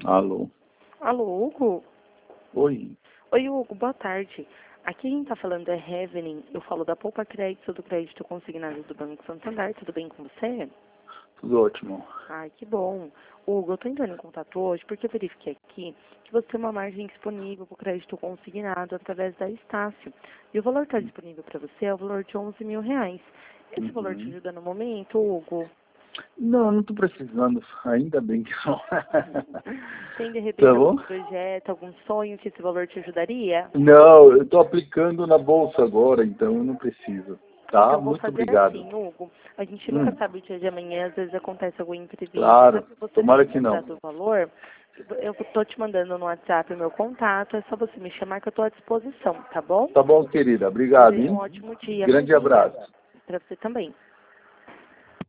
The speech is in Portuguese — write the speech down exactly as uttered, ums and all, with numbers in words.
Alô? Alô, Hugo? Oi. Oi, Hugo, boa tarde. Aqui quem tá falando é Heavening. Eu falo da Poupa Crédito, do Crédito Consignado do Banco Santander. Tudo bem com você? Tudo ótimo. Ai, que bom. Hugo, eu tô entrando em contato hoje porque eu verifiquei aqui que você tem uma margem disponível para o crédito consignado através da Estácio. E o valor que está disponível para você é o valor de onze mil reais. Esse Uhum. valor te ajuda no momento, Hugo? Não, não estou precisando. Ainda bem que não. Tem, de repente, Tá algum bom? projeto, algum sonho que esse valor te ajudaria? Não, eu estou aplicando na bolsa agora, então eu não preciso. Tá? Então, vou Muito fazer obrigado. assim, Hugo. A gente nunca Hum, sabe o dia de amanhã, às vezes acontece algum imprevisto. Até claro. para você não Tomara que precisar não. do valor, eu tô te mandando no WhatsApp o meu contato. É só você me chamar que eu estou à disposição, tá bom? Tá bom, querida. Obrigado, Desejo um hein? ótimo dia. Grande Imagina. abraço. Para você também.